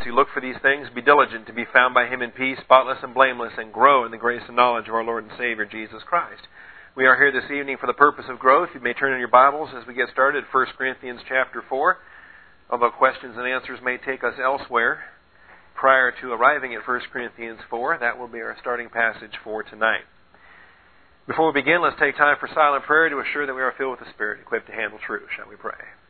who look for these things, be diligent to be found by Him in peace, spotless and blameless, and grow in the grace and knowledge of our Lord and Savior, Jesus Christ. We are here this evening for the purpose of growth. You may turn in your Bibles as we get started, 1 Corinthians chapter 4. Although questions and answers may take us elsewhere prior to arriving at 1 Corinthians 4, that will be our starting passage for tonight. Before we begin, let's take time for silent prayer to assure that we are filled with the Spirit, equipped to handle truth. Shall we pray?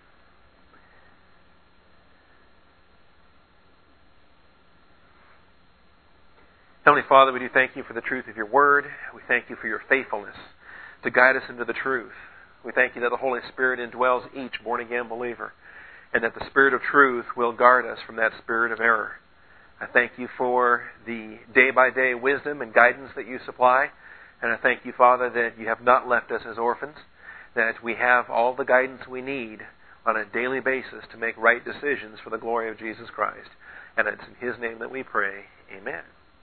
Heavenly Father, we do thank you for the truth of your word. We thank you for your faithfulness to guide us into the truth. We thank you that the Holy Spirit indwells each born-again believer, and that the Spirit of truth will guard us from that spirit of error. I thank you for the day-by-day wisdom and guidance that you supply. And I thank you, Father, that you have not left us as orphans, that we have all the guidance we need on a daily basis to make right decisions for the glory of Jesus Christ. And it's in His name that we pray. Amen.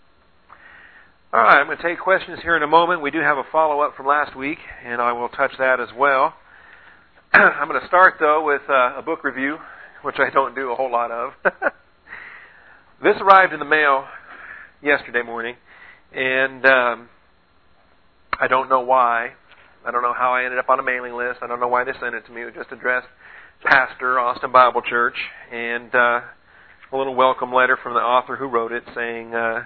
All right, I'm going to take questions here in a moment. We do have a follow-up from last week, and I will touch that as well. I'm going to start, though, with a book review, which I don't do a whole lot of. This arrived in the mail yesterday morning, and I don't know why. I don't know how I ended up on a mailing list. I don't know why they sent it to me. It was just addressed Pastor, Austin Bible Church, and a little welcome letter from the author who wrote it saying, the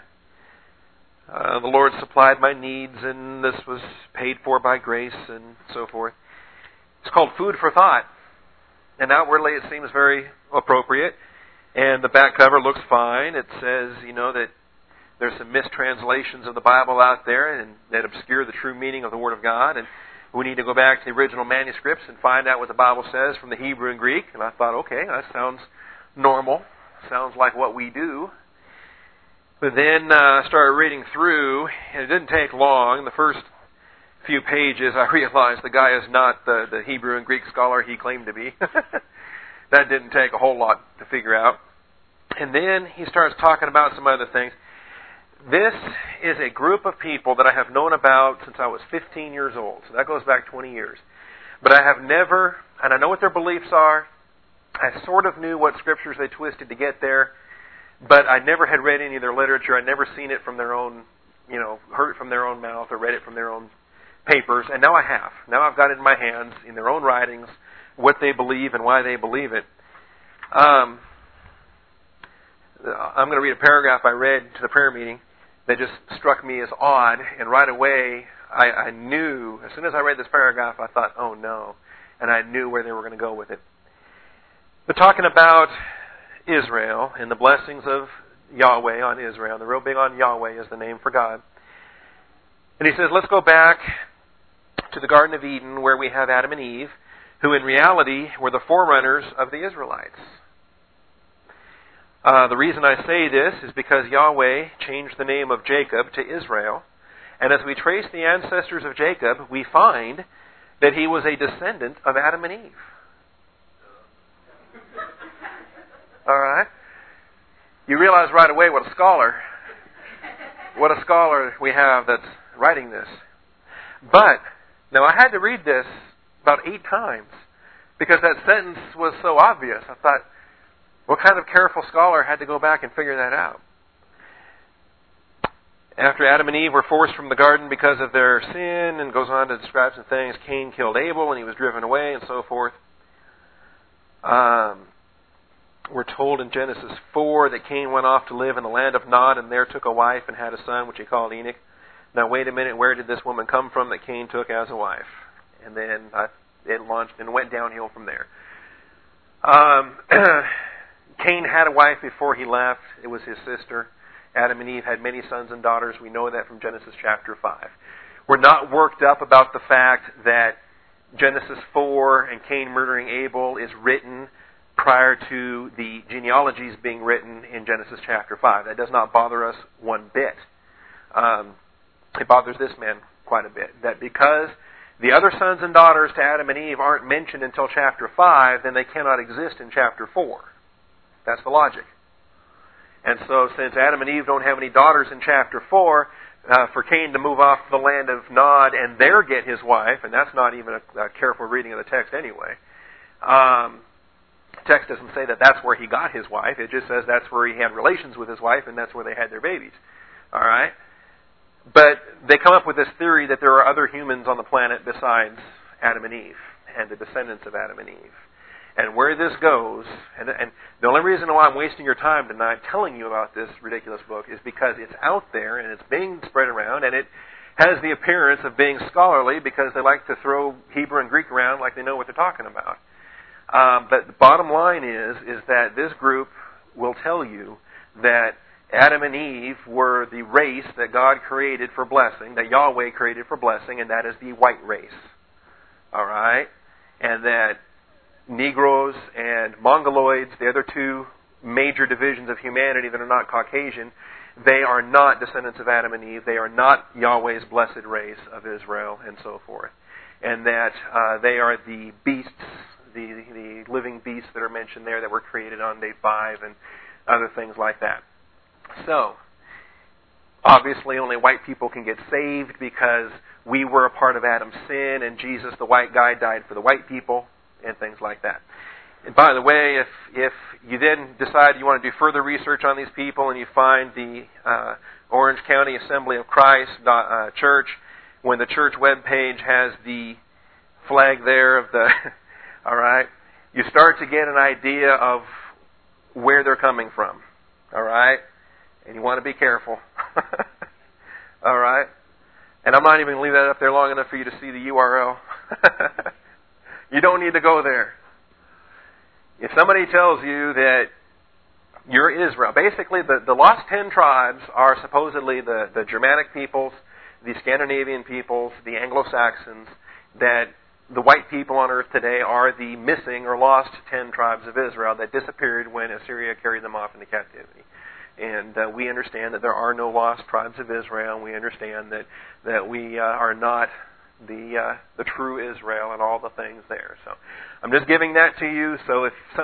Lord supplied my needs and this was paid for by grace and so forth. It's called Food for Thought. And outwardly it seems very appropriate. And the back cover looks fine. It says, that there's some mistranslations of the Bible out there and that obscure the true meaning of the Word of God. And we need to go back to the original manuscripts and find out what the Bible says from the Hebrew and Greek. And I thought, okay, that sounds normal. Sounds like what we do. But then I started reading through, and it didn't take long. The first few pages, I realized the guy is not the Hebrew and Greek scholar he claimed to be. That didn't take a whole lot to figure out. And then he starts talking about some other things. This is a group of people that I have known about since I was 15 years old. So that goes back 20 years. But I have never, and I know what their beliefs are. I sort of knew what scriptures they twisted to get there. But I never had read any of their literature. I'd never seen it from their own, heard it from their own mouth or read it from their own papers. And now I have. Now I've got it in my hands, in their own writings, what they believe and why they believe it. I'm going to read a paragraph I read to the prayer meeting that just struck me as odd. And right away, I knew, as soon as I read this paragraph, I thought, oh no. And I knew where they were going to go with it. But talking about Israel and the blessings of Yahweh on Israel. They're real big on Yahweh as the name for God. And he says, let's go back to the Garden of Eden where we have Adam and Eve, who in reality were the forerunners of the Israelites. The reason I say this is because Yahweh changed the name of Jacob to Israel. And as we trace the ancestors of Jacob, we find that he was a descendant of Adam and Eve. All right? You realize right away what a scholar we have that's writing this. But, now I had to read this about 8 times because that sentence was so obvious. I thought, what kind of careful scholar had to go back and figure that out? After Adam and Eve were forced from the garden because of their sin, and goes on to describe some things, Cain killed Abel and he was driven away and so forth. We're told in Genesis 4 that Cain went off to live in the land of Nod and there took a wife and had a son, which he called Enoch. Now wait a minute, where did this woman come from that Cain took as a wife? And then it launched and went downhill from there. Cain had a wife before he left. It was his sister. Adam and Eve had many sons and daughters. We know that from Genesis chapter 5. We're not worked up about the fact that Genesis 4 and Cain murdering Abel is written prior to the genealogies being written in Genesis chapter 5. That does not bother us one bit. It bothers this man quite a bit. That because the other sons and daughters to Adam and Eve aren't mentioned until chapter 5, then they cannot exist in chapter 4. That's the logic. And so since Adam and Eve don't have any daughters in chapter 4, for Cain to move off the land of Nod and there get his wife, and that's not even a careful reading of the text anyway, The text doesn't say that that's where he got his wife. It just says that's where he had relations with his wife and that's where they had their babies. All right? But they come up with this theory that there are other humans on the planet besides Adam and Eve and the descendants of Adam and Eve. And where this goes, and the only reason why I'm wasting your time tonight telling you about this ridiculous book is because it's out there and it's being spread around and it has the appearance of being scholarly because they like to throw Hebrew and Greek around like they know what they're talking about. But the bottom line is that this group will tell you that Adam and Eve were the race that God created for blessing, that Yahweh created for blessing, and that is the white race. All right? And that Negroes and Mongoloids, the other two major divisions of humanity that are not Caucasian, they are not descendants of Adam and Eve. They are not Yahweh's blessed race of Israel and so forth. And that they are the beasts, the living beasts that are mentioned there that were created on day 5 and other things like that. So, obviously only white people can get saved because we were a part of Adam's sin and Jesus, the white guy, died for the white people and things like that. And by the way, if you then decide you want to do further research on these people and you find the Orange County Assembly of Christ church, when the church webpage has the flag there of the, all right, you start to get an idea of where they're coming from, all right? And you want to be careful. All right? And I'm not even going to leave that up there long enough for you to see the URL. You don't need to go there. If somebody tells you that you're Israel, basically the lost 10 tribes are supposedly the Germanic peoples, the Scandinavian peoples, the Anglo-Saxons, that the white people on earth today are the missing or lost 10 tribes of Israel that disappeared when Assyria carried them off into captivity. And we understand that there are no lost tribes of Israel. We understand that we are not the true Israel and all the things there. So I'm just giving that to you. So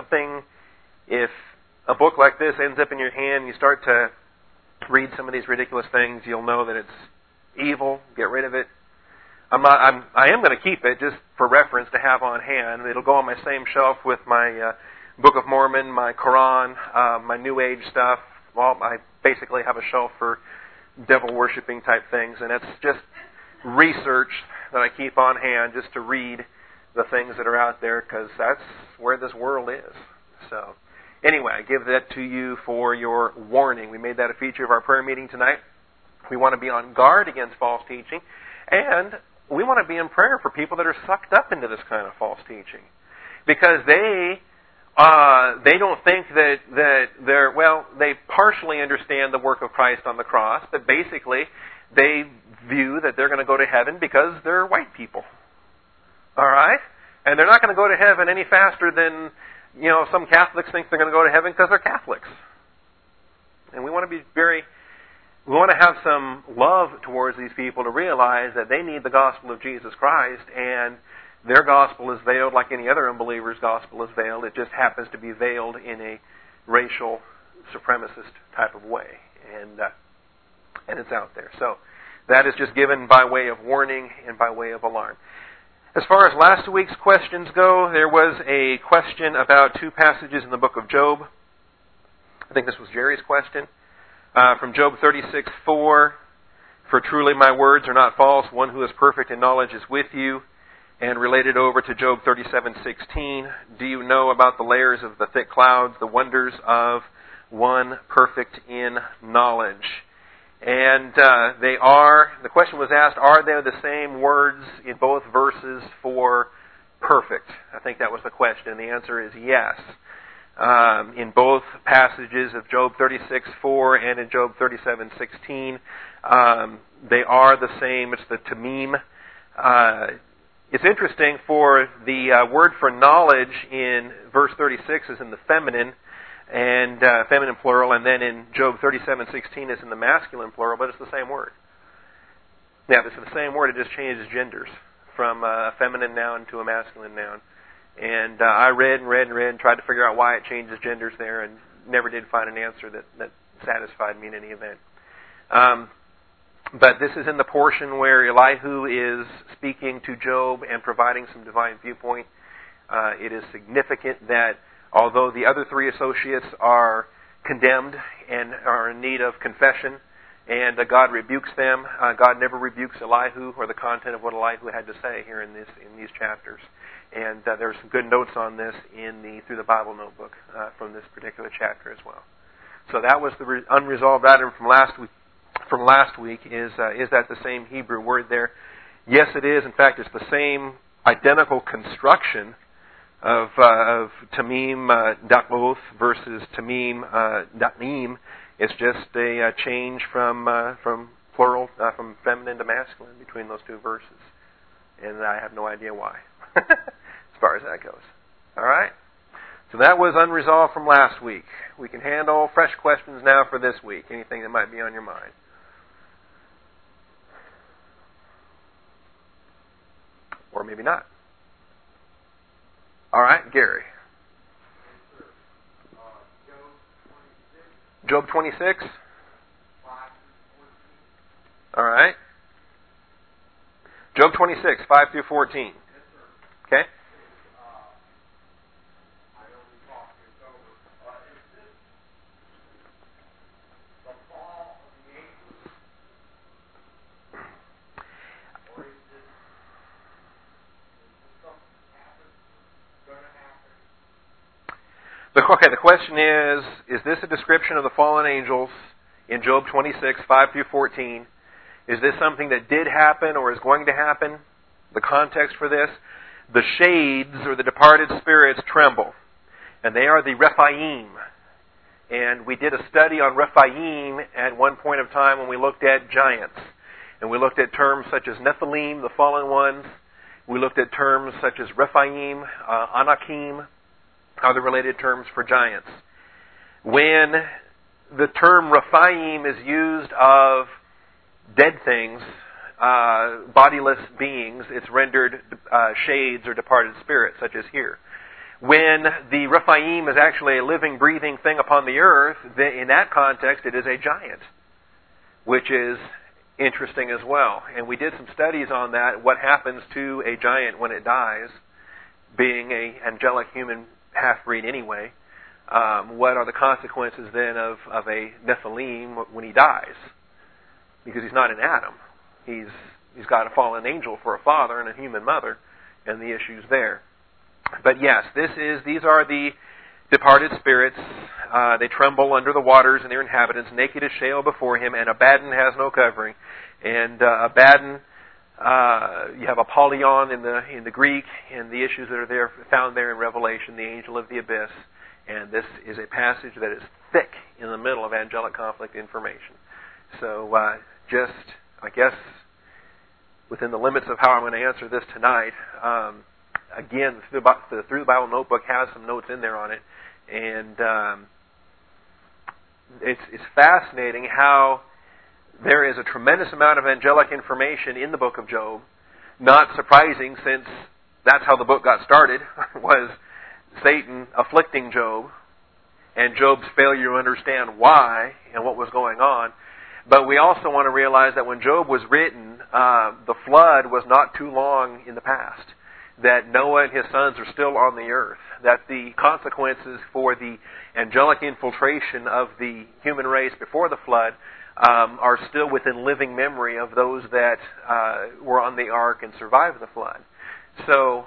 if a book like this ends up in your hand, you start to read some of these ridiculous things, you'll know that it's evil. Get rid of it. I am going to keep it just for reference to have on hand. It'll go on my same shelf with my Book of Mormon, my Quran, my New Age stuff. Well, I basically have a shelf for devil-worshipping type things, and it's just research that I keep on hand just to read the things that are out there, because that's where this world is. So, anyway, I give that to you for your warning. We made that a feature of our prayer meeting tonight. We want to be on guard against false teaching, and we want to be in prayer for people that are sucked up into this kind of false teaching, because they don't think that they're, well, they partially understand the work of Christ on the cross, but basically they view that they're going to go to heaven because they're white people. All right? And they're not going to go to heaven any faster than, some Catholics think they're going to go to heaven because they're Catholics. And we want to have some love towards these people to realize that they need the gospel of Jesus Christ, and their gospel is veiled like any other unbeliever's gospel is veiled. It just happens to be veiled in a racial supremacist type of way. And it's out there. So that is just given by way of warning and by way of alarm. As far as last week's questions go, there was a question about 2 passages in the book of Job. I think this was Jerry's question. From Job 36:4, "For truly my words are not false. One who is perfect in knowledge is with you." And related over to Job 37:16, "Do you know about the layers of the thick clouds, the wonders of one perfect in knowledge?" And the question was asked, are they the same words in both verses for perfect? I think that was the question. The answer is yes. In both passages of Job 36:4 and in Job 37:16, they are the same. It's the tamim. It's interesting, for the word for knowledge in verse 36 is in the feminine, and feminine plural, and then in Job 37:16 is in the masculine plural, but it's the same word. Yeah, it's the same word, it just changes genders from a feminine noun to a masculine noun. And I read and tried to figure out why it changes genders there, and never did find an answer that satisfied me in any event. But this is in the portion where Elihu is speaking to Job and providing some divine viewpoint. It is significant that Although the other three associates are condemned and are in need of confession, and God rebukes them, God never rebukes Elihu or the content of what Elihu had to say here in these chapters. And there's some good notes on this in the Through the Bible notebook from this particular chapter as well. So that was the unresolved item from last week. Is that the same Hebrew word there? Yes, it is. In fact, it's the same identical construction of tamim da'oth versus tamim da'im. It's just a change from plural, from feminine to masculine between those two verses. And I have no idea why, as far as that goes. All right? So that was unresolved from last week. We can handle fresh questions now for this week. Anything that might be on your mind. Or maybe not. All right, Gary. Job 26? All right. Job 26, 5 through 14. Okay? The question is this a description of the fallen angels in Job 26, 5 through 14? Is this something that did happen or is going to happen? The context for this? The shades or the departed spirits tremble, and they are the Rephaim. And we did a study on Rephaim at one point of time when we looked at giants. And we looked at terms such as Nephilim, the fallen ones. We looked at terms such as Rephaim, Anakim, other related terms for giants. When the term Rephaim is used of dead things, bodiless beings, it's rendered shades or departed spirits, such as here. When the Rephaim is actually a living, breathing thing upon the earth, in that context it is a giant, which is interesting as well. And we did some studies on that, what happens to a giant when it dies, being an angelic human half-breed anyway. What are the consequences then of a Nephilim when he dies? Because he's not an Adam. He's got a fallen angel for a father and a human mother, and the issues there. But yes, these are the departed spirits. They tremble under the waters and their inhabitants, naked as Sheol before him, and Abaddon has no covering. And Abaddon, you have Apollyon in the Greek, and the issues that are there found there in Revelation, the angel of the abyss. And this is a passage that is thick in the middle of angelic conflict information. So I guess, within the limits of how I'm going to answer this tonight, again, the Through the Bible notebook has some notes in there on it. And it's fascinating how there is a tremendous amount of angelic information in the book of Job. Not surprising, since that's how the book got started, was Satan afflicting Job and Job's failure to understand why and what was going on. But we also want to realize that when Job was written, the flood was not too long in the past. That Noah and his sons are still on the earth. That the consequences for the angelic infiltration of the human race before the flood are still within living memory of those that were on the ark and survived the flood. So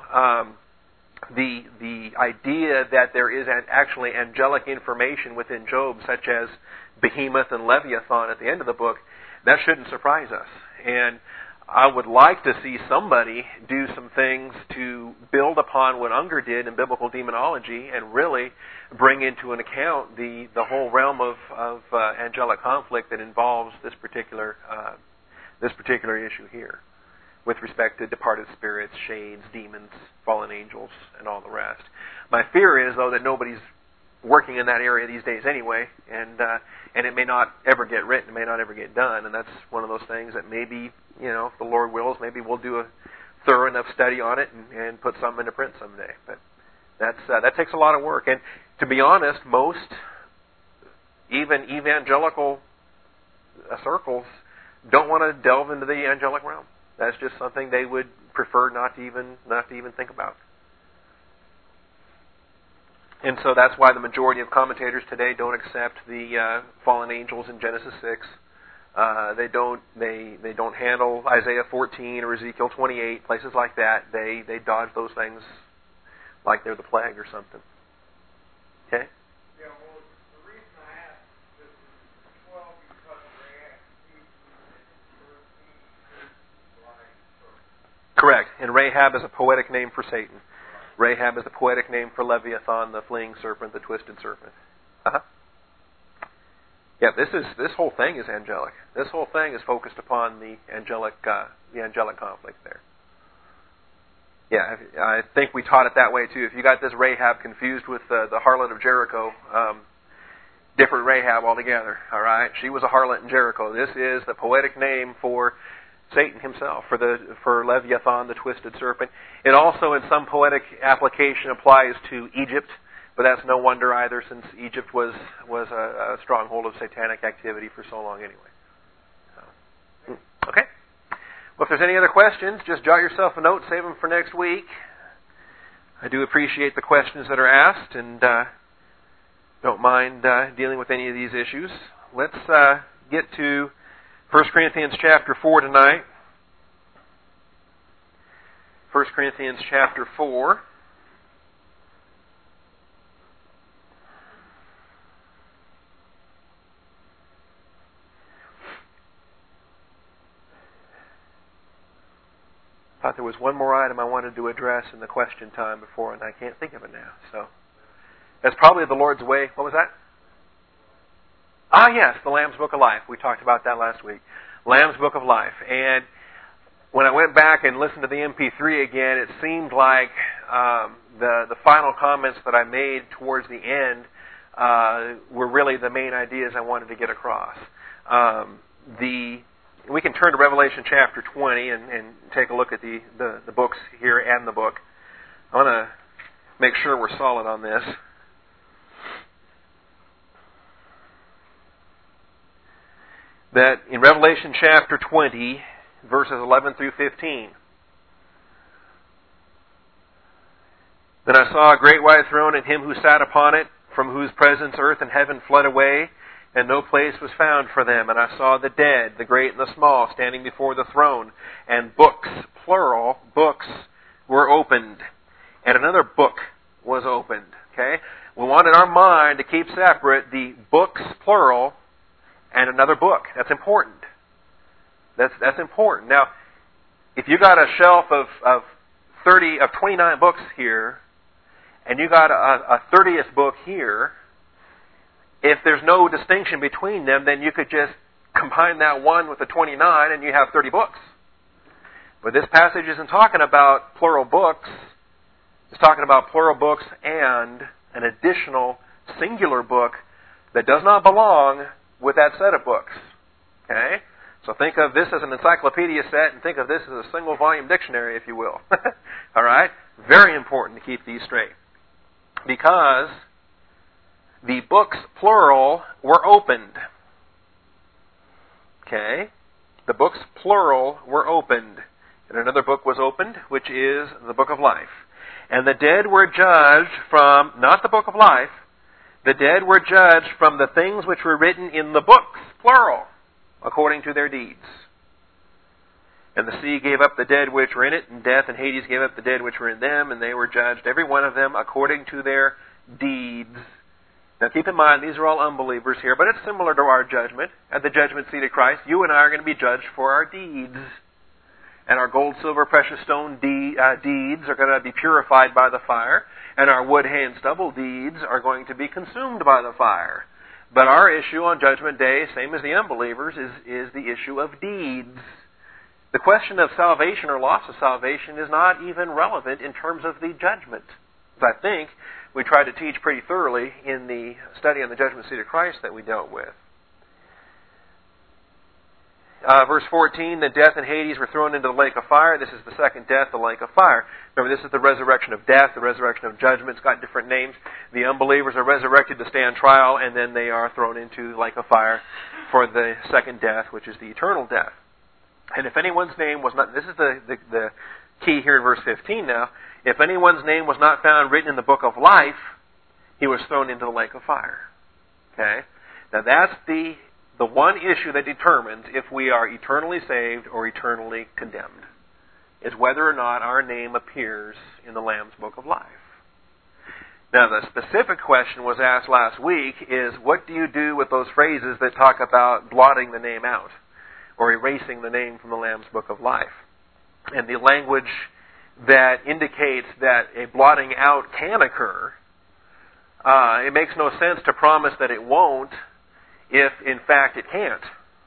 the idea that there is actually angelic information within Job, such as Behemoth and Leviathan at the end of the book, that shouldn't surprise us. And I would like to see somebody do some things to build upon what Unger did in biblical demonology and really bring into an account the whole realm of angelic conflict that involves this particular issue here, with respect to departed spirits, shades, demons, fallen angels, and all the rest. My fear is, though, that nobody's working in that area these days anyway, and it may not ever get written, it may not ever get done, and that's one of those things that maybe, if the Lord wills, maybe we'll do a thorough enough study on it and put some into print someday. But that takes a lot of work, and to be honest, most even evangelical circles don't want to delve into the angelic realm. That's just something they would prefer not to even think about. And so that's why the majority of commentators today don't accept the fallen angels in Genesis 6. They don't handle Isaiah 14 or Ezekiel 28, places like that. They dodge those things like they're the plague or something. Okay? Yeah, well, the reason I asked this is 12 because Rahab, correct. And Rahab is a poetic name for Satan. Rahab is a poetic name for Leviathan, the fleeing serpent, the twisted serpent. Uh-huh. Yeah, this whole thing is angelic. This whole thing is focused upon the angelic conflict there. Yeah, I think we taught it that way too. If you got this Rahab confused with the harlot of Jericho, different Rahab altogether. All right, she was a harlot in Jericho. This is the poetic name for Satan himself, for Leviathan, the twisted serpent. It also, in some poetic application, applies to Egypt, but that's no wonder either, since Egypt was a stronghold of satanic activity for so long anyway. So, okay. Well, if there's any other questions, just jot yourself a note, save them for next week. I do appreciate the questions that are asked, and don't mind dealing with any of these issues. Let's get to 1 Corinthians chapter 4 tonight. 1 Corinthians chapter 4. I thought there was one more item I wanted to address in the question time before, and I can't think of it now. So that's probably the Lord's way. What was that? Ah, yes, the Lamb's Book of Life. We talked about that last week. Lamb's Book of Life. And when I went back and listened to the MP3 again, it seemed like the final comments that I made towards the end were really the main ideas I wanted to get across. We can turn to Revelation chapter 20 and take a look at the books here and the book. I want to make sure we're solid on this. That in Revelation chapter 20, verses 11 through 15, then I saw a great white throne and him who sat upon it, from whose presence earth and heaven fled away, and no place was found for them. And I saw the dead, the great and the small, standing before the throne, and books, plural, books, were opened. And another book was opened. Okay? We want in our mind to keep separate the books, plural, and another book. That's important. That's important. Now, if you got a shelf of 29 books here, and you got a 30th book here, if there's no distinction between them, then you could just combine that one with the 29 and you have 30 books. But this passage isn't talking about plural books. It's talking about plural books and an additional singular book that does not belong with that set of books. Okay? So think of this as an encyclopedia set and think of this as a single volume dictionary, if you will. Alright? Very important to keep these straight. Because the books, plural, were opened. Okay? The books, plural, were opened. And another book was opened, which is the book of life. And the dead were judged from, not the book of life, the dead were judged from the things which were written in the books, plural, according to their deeds. And the sea gave up the dead which were in it, and death and Hades gave up the dead which were in them, and they were judged, every one of them, according to their deeds. Now keep in mind, these are all unbelievers here, but it's similar to our judgment. At the judgment seat of Christ, you and I are going to be judged for our deeds. And our gold, silver, precious stone deeds are going to be purified by the fire. And our wood, hay, and stubble deeds are going to be consumed by the fire. But our issue on Judgment Day, same as the unbelievers, is the issue of deeds. The question of salvation or loss of salvation is not even relevant in terms of the judgment. As I think we tried to teach pretty thoroughly in the study on the judgment seat of Christ that we dealt with. Verse 14, that death and Hades were thrown into the lake of fire. This is the second death, the lake of fire. Remember, this is the resurrection of death, the resurrection of judgment. It's got different names. The unbelievers are resurrected to stand trial, and then they are thrown into the lake of fire for the second death, which is the eternal death. And if anyone's name was not, this is the key here in verse 15 now, if anyone's name was not found written in the book of life, he was thrown into the lake of fire. Okay? Now that's the one issue that determines if we are eternally saved or eternally condemned, is whether or not our name appears in the Lamb's Book of Life. Now the specific question was asked last week is, what do you do with those phrases that talk about blotting the name out or erasing the name from the Lamb's Book of Life? And the language that indicates that a blotting out can occur, it makes no sense to promise that it won't if, in fact, it can't.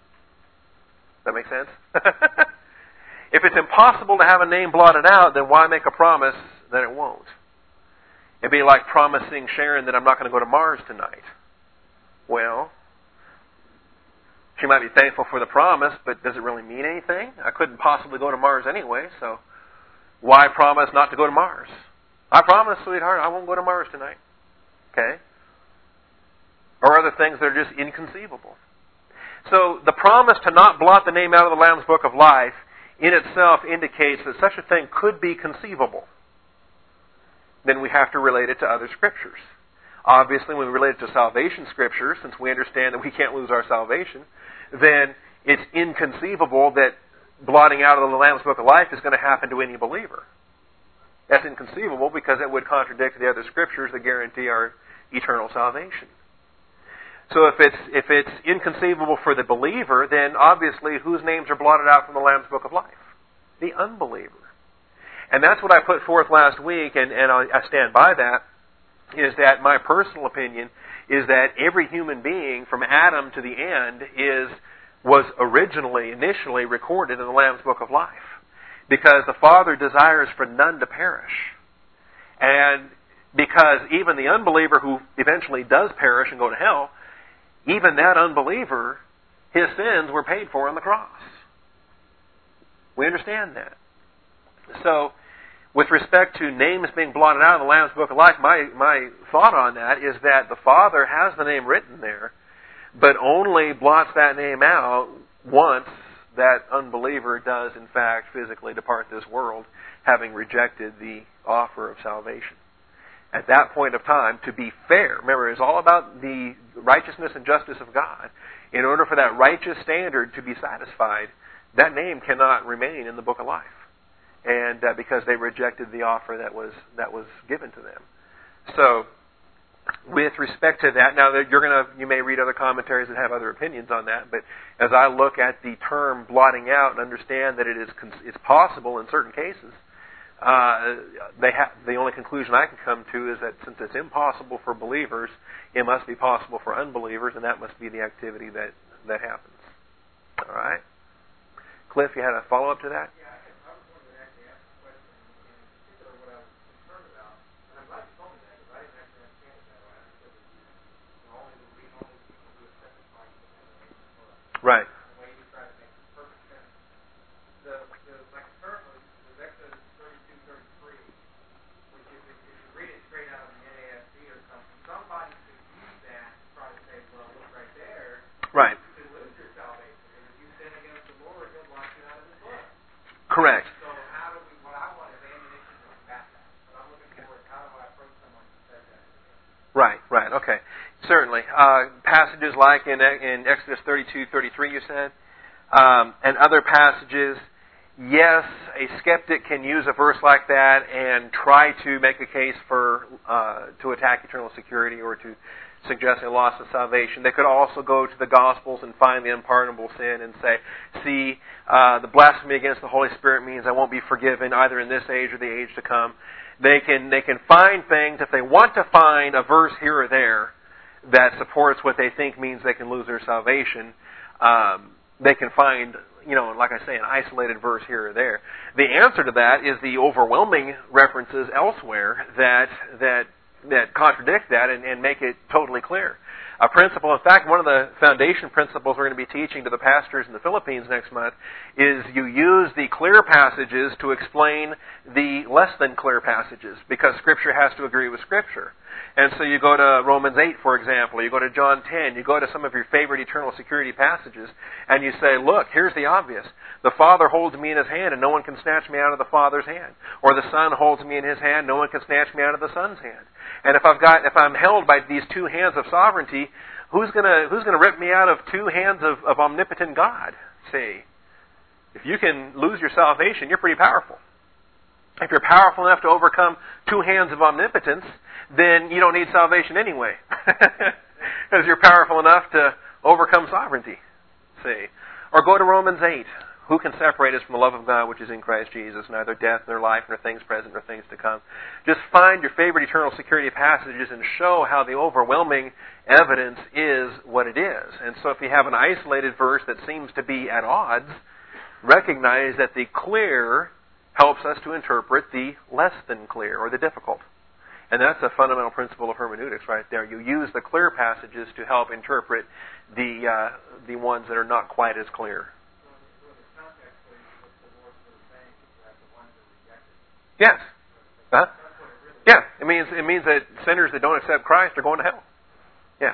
Does that make sense? If it's impossible to have a name blotted out, then why make a promise that it won't? It'd be like promising Sharon that I'm not going to go to Mars tonight. Well, she might be thankful for the promise, but does it really mean anything? I couldn't possibly go to Mars anyway, so why promise not to go to Mars? I promise, sweetheart, I won't go to Mars tonight. Okay? Or other things that are just inconceivable. So the promise to not blot the name out of the Lamb's Book of Life in itself indicates that such a thing could be conceivable. Then we have to relate it to other scriptures. Obviously, when we relate it to salvation scriptures, since we understand that we can't lose our salvation, then it's inconceivable that blotting out of the Lamb's Book of Life is going to happen to any believer. That's inconceivable because it would contradict the other scriptures that guarantee our eternal salvation. So if it's inconceivable for the believer, then obviously whose names are blotted out from the Lamb's Book of Life? The unbeliever. And that's what I put forth last week, and I stand by that, is that my personal opinion is that every human being from Adam to the end was initially recorded in the Lamb's Book of Life. Because the Father desires for none to perish. And because even the unbeliever who eventually does perish and go to hell, even that unbeliever, his sins were paid for on the cross. We understand that. So, with respect to names being blotted out of the Lamb's Book of Life, my thought on that is that the Father has the name written there, but only blots that name out once that unbeliever does, in fact, physically depart this world, having rejected the offer of salvation. At that point of time, to be fair, remember, it's all about the righteousness and justice of God. In order for that righteous standard to be satisfied, that name cannot remain in the Book of Life, and because they rejected the offer that was given to them. So, with respect to that, now you may read other commentaries that have other opinions on that, but as I look at the term blotting out and understand that it's possible in certain cases, the only conclusion I can come to is that since it's impossible for believers, it must be possible for unbelievers, and that must be the activity that happens. All right? Cliff, you had a follow-up to that? Yeah, I was going to actually ask a question, in particular what I was concerned about, and I'm glad you told me that, because I didn't actually understand it that way. I understood that only people who have testified to the Right. the way you try to make perfect sense. My concern was Exodus 32:33, which if you read it straight out of the NASB or something, somebody could use that to try to say, well, look right there. Right. You could lose your salvation, because if you sin against the Lord, He'll blot you out of His blood. Correct. So what I want is ammunition to combat that. What I'm looking for is how do I approach someone who says that? Right, okay. Certainly. Passages like in Exodus 32:33, you said, and other passages, yes, a skeptic can use a verse like that and try to make a case to attack eternal security or to suggest a loss of salvation. They could also go to the Gospels and find the unpardonable sin and say, see, the blasphemy against the Holy Spirit means I won't be forgiven either in this age or the age to come. They can find things, if they want to find a verse here or there that supports what they think means they can lose their salvation, they can find, like I say, an isolated verse here or there. The answer to that is the overwhelming references elsewhere that contradict that and make it totally clear. A principle, in fact, one of the foundation principles we're going to be teaching to the pastors in the Philippines next month is you use the clear passages to explain the less than clear passages, because Scripture has to agree with Scripture. And so you go to Romans 8, for example, you go to John 10, you go to some of your favorite eternal security passages, and you say, look, here's the obvious. The Father holds me in His hand, and no one can snatch me out of the Father's hand. Or the Son holds me in His hand, no one can snatch me out of the Son's hand. And if I'm held by these two hands of sovereignty, who's gonna rip me out of two hands of omnipotent God? See, if you can lose your salvation, you're pretty powerful. If you're powerful enough to overcome two hands of omnipotence, then you don't need salvation anyway. Because you're powerful enough to overcome sovereignty. See. Or go to Romans 8. Who can separate us from the love of God which is in Christ Jesus? Neither death, nor life, nor things present, nor things to come. Just find your favorite eternal security passages and show how the overwhelming evidence is what it is. And so if you have an isolated verse that seems to be at odds, recognize that the clear helps us to interpret the less than clear, or the difficult. And that's a fundamental principle of hermeneutics right there. You use the clear passages to help interpret the ones that are not quite as clear. Yes. Huh? Yeah. It means that sinners that don't accept Christ are going to hell. Yeah.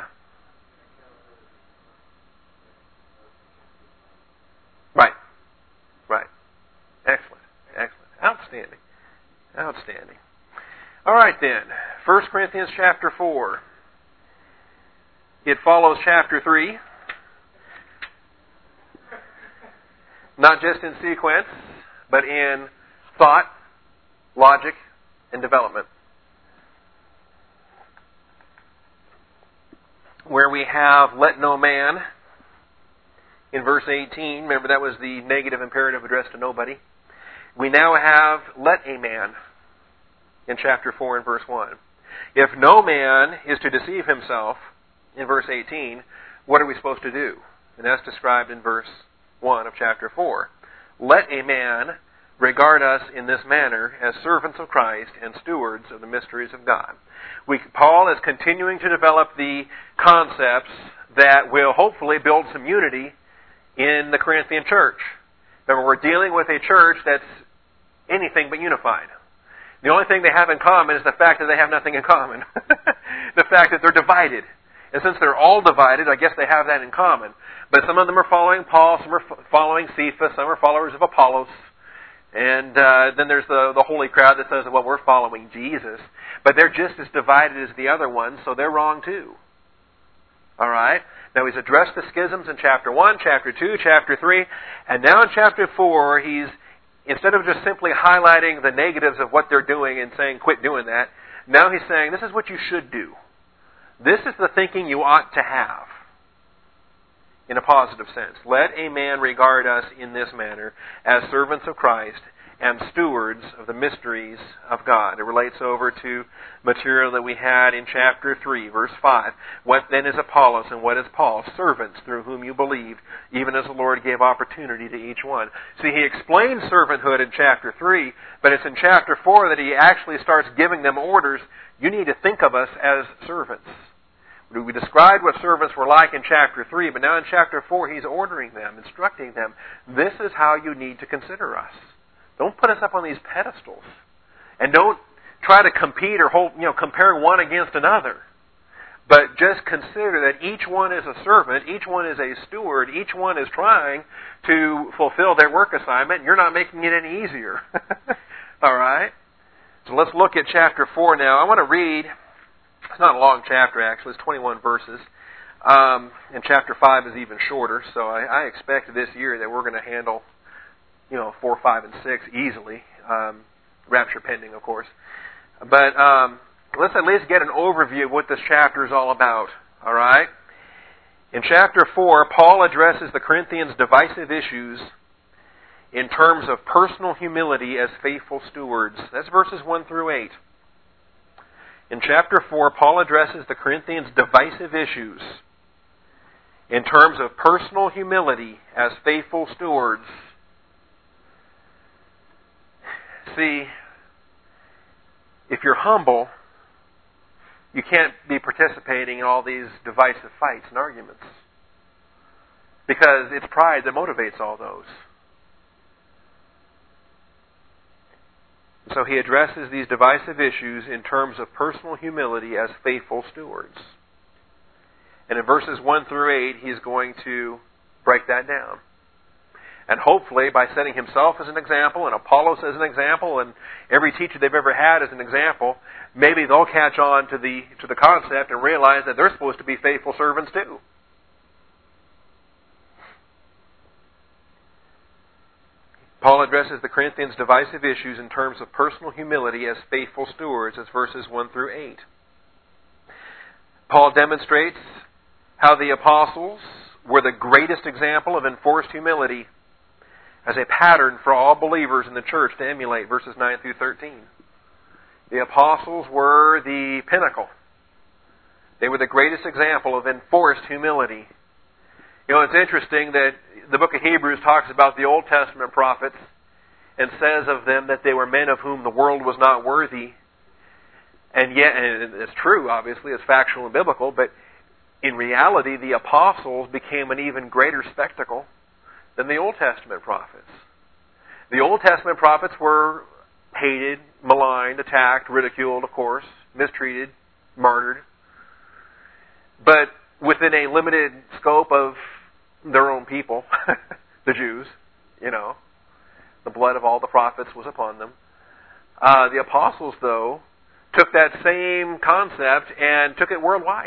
Right. Right. Excellent. Outstanding. All right then. 1 Corinthians chapter 4. It follows chapter 3. Not just in sequence, but in thought, logic, and development. Where we have let no man in verse 18. Remember that was the negative imperative addressed to nobody. We now have let a man in chapter 4 and verse 1. If no man is to deceive himself, in verse 18, what are we supposed to do? And that's described in verse 1 of chapter 4. Let a man regard us in this manner as servants of Christ and stewards of the mysteries of God. Paul is continuing to develop the concepts that will hopefully build some unity in the Corinthian church. Remember, we're dealing with a church that's anything but unified. The only thing they have in common is the fact that they have nothing in common. The fact that they're divided. And since they're all divided, I guess they have that in common. But some of them are following Paul, some are following Cephas, some are followers of Apollos. And then there's the holy crowd that says, well, we're following Jesus. But they're just as divided as the other ones, so they're wrong too. All right? Now he's addressed the schisms in chapter 1, chapter 2, chapter 3, and now in chapter 4, he's, instead of just simply highlighting the negatives of what they're doing and saying, quit doing that, now he's saying, this is what you should do. This is the thinking you ought to have. In a positive sense. Let a man regard us in this manner as servants of Christ and stewards of the mysteries of God. It relates over to material that we had in chapter 3, verse 5. What then is Apollos and what is Paul? Servants through whom you believed, even as the Lord gave opportunity to each one. See, he explains servanthood in chapter 3, but it's in chapter 4 that he actually starts giving them orders. You need to think of us as servants. We described what servants were like in chapter 3, but now in chapter 4 he's ordering them, instructing them. This is how you need to consider us. Don't put us up on these pedestals. And don't try to compete or compare one against another. But just consider that each one is a servant, each one is a steward, each one is trying to fulfill their work assignment, and you're not making it any easier. All right? So let's look at chapter 4 now. I want to read. It's not a long chapter, actually. It's 21 verses. And chapter 5 is even shorter. So I expect this year that we're going to handle, 4, 5, and 6 easily. Rapture pending, of course. But let's at least get an overview of what this chapter is all about. All right? In chapter 4, Paul addresses the Corinthians' divisive issues in terms of personal humility as faithful stewards. That's verses 1 through 8. In chapter 4, Paul addresses the Corinthians' divisive issues in terms of personal humility as faithful stewards. See, if you're humble, you can't be participating in all these divisive fights and arguments. Because it's pride that motivates all those. So he addresses these divisive issues in terms of personal humility as faithful stewards. And in verses 1 through 8, he's going to break that down. And hopefully, by setting himself as an example, and Apollos as an example, and every teacher they've ever had as an example, maybe they'll catch on to the concept and realize that they're supposed to be faithful servants too. Paul addresses the Corinthians' divisive issues in terms of personal humility as faithful stewards, as verses 1 through 8. Paul demonstrates how the apostles were the greatest example of enforced humility as a pattern for all believers in the church to emulate, verses 9 through 13. The apostles were the pinnacle. They were the greatest example of enforced humility. You know, it's interesting that the book of Hebrews talks about the Old Testament prophets and says of them that they were men of whom the world was not worthy. And yet, and it's true, obviously, it's factual and biblical, but in reality, the apostles became an even greater spectacle than the Old Testament prophets. The Old Testament prophets were hated, maligned, attacked, ridiculed, of course, mistreated, martyred. But within a limited scope of their own people, the Jews, you know, the blood of all the prophets was upon them. The apostles, though, took that same concept and took it worldwide.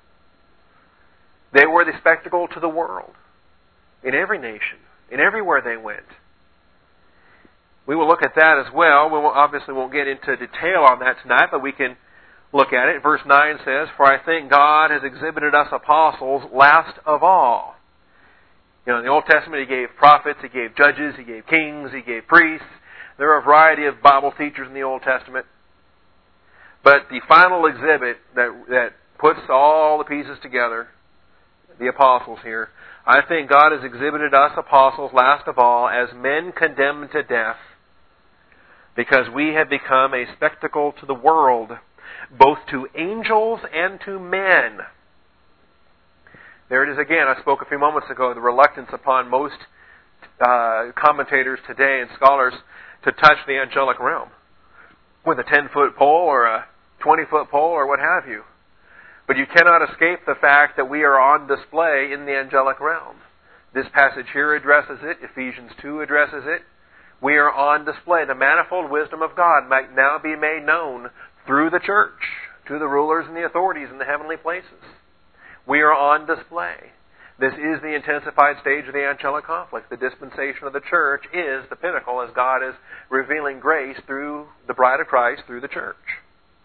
They were the spectacle to the world, in every nation, in everywhere they went. We will look at that as well. We obviously won't get into detail on that tonight, but we can look at it. Verse 9 says, "For I think God has exhibited us apostles last of all." You know, in the Old Testament He gave prophets, He gave judges, He gave kings, He gave priests. There are a variety of Bible teachers in the Old Testament. But the final exhibit that puts all the pieces together, the apostles here, "I think God has exhibited us apostles last of all as men condemned to death, because we have become a spectacle to the world, both to angels and to men." There it is again. I spoke a few moments ago, the reluctance upon most commentators today and scholars to touch the angelic realm with a 10-foot pole or a 20-foot pole or what have you. But you cannot escape the fact that we are on display in the angelic realm. This passage here addresses it. Ephesians 2 addresses it. We are on display. The manifold wisdom of God might now be made known through the church to the rulers and the authorities in the heavenly places. We are on display. This is the intensified stage of the angelic conflict. The dispensation of the church is the pinnacle as God is revealing grace through the bride of Christ, through the church.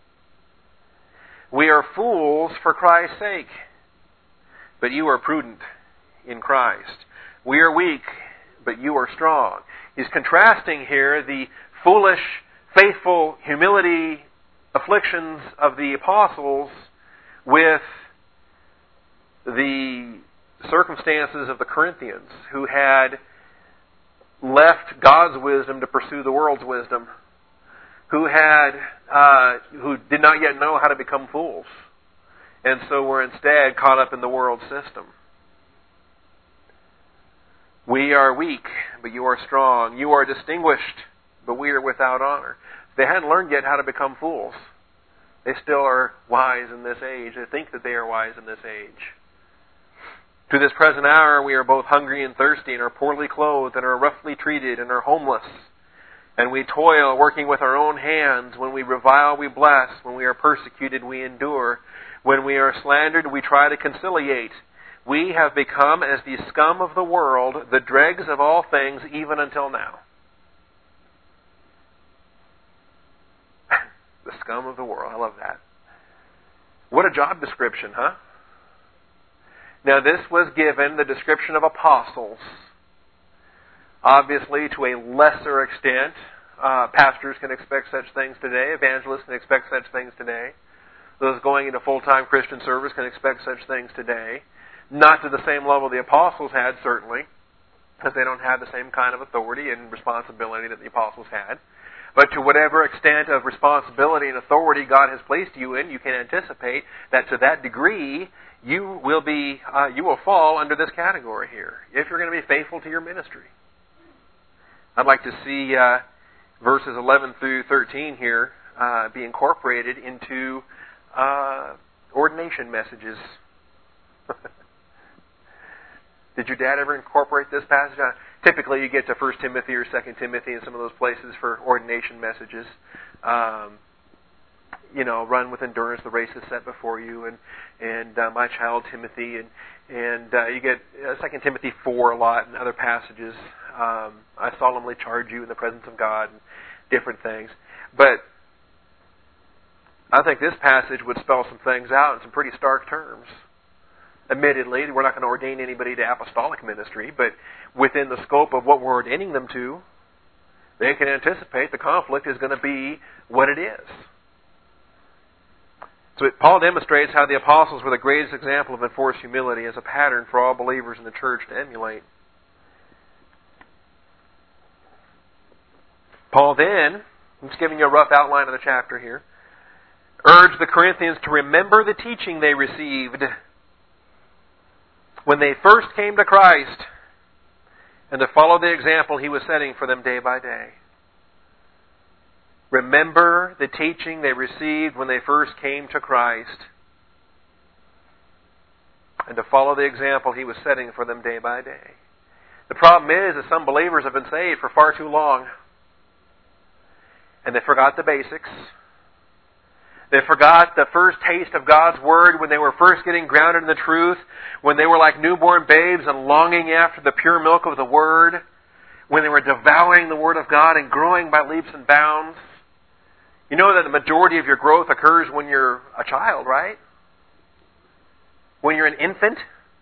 "We are fools for Christ's sake, but you are prudent in Christ. We are weak, but you are strong." He's contrasting here the foolish, faithful, humility, afflictions of the apostles with the circumstances of the Corinthians, who had left God's wisdom to pursue the world's wisdom, who did not yet know how to become fools, and so were instead caught up in the world system. "We are weak, but you are strong. You are distinguished, but we are without honor." They hadn't learned yet how to become fools. They still are wise in this age. They think that they are wise in this age. "To this present hour we are both hungry and thirsty, and are poorly clothed, and are roughly treated, and are homeless. And we toil, working with our own hands. When we revile, we bless. When we are persecuted, we endure. When we are slandered, we try to conciliate. We have become as the scum of the world, the dregs of all things, even until now." The scum of the world. I love that. What a job description, huh? Now, this was given the description of apostles. Obviously, to a lesser extent, pastors can expect such things today. Evangelists can expect such things today. Those going into full-time Christian service can expect such things today. Not to the same level the apostles had, certainly, because they don't have the same kind of authority and responsibility that the apostles had. But to whatever extent of responsibility and authority God has placed you in, you can anticipate that to that degree, you will fall under this category here, if you're going to be faithful to your ministry. I'd like to see verses 11 through 13 here be incorporated into ordination messages. Did your dad ever incorporate this passage? Typically you get to 1 Timothy or 2 Timothy and some of those places for ordination messages. Run with endurance the race is set before you, and my child Timothy, and you get 2 Timothy 4 a lot and other passages. I solemnly charge you in the presence of God and different things. But I think this passage would spell some things out in some pretty stark terms. Admittedly, we're not going to ordain anybody to apostolic ministry, but within the scope of what we're ordaining them to, they can anticipate the conflict is going to be what it is. So Paul demonstrates how the apostles were the greatest example of enforced humility as a pattern for all believers in the church to emulate. Paul then, I'm just giving you a rough outline of the chapter here, urged the Corinthians to remember the teaching they received when they first came to Christ, and to follow the example he was setting for them day by day. Remember the teaching they received when they first came to Christ, and to follow the example he was setting for them day by day. The problem is that some believers have been saved for far too long, and they forgot the basics. They forgot the first taste of God's Word when they were first getting grounded in the truth, when they were like newborn babes and longing after the pure milk of the Word, when they were devouring the Word of God and growing by leaps and bounds. You know that the majority of your growth occurs when you're a child, right? When you're an infant.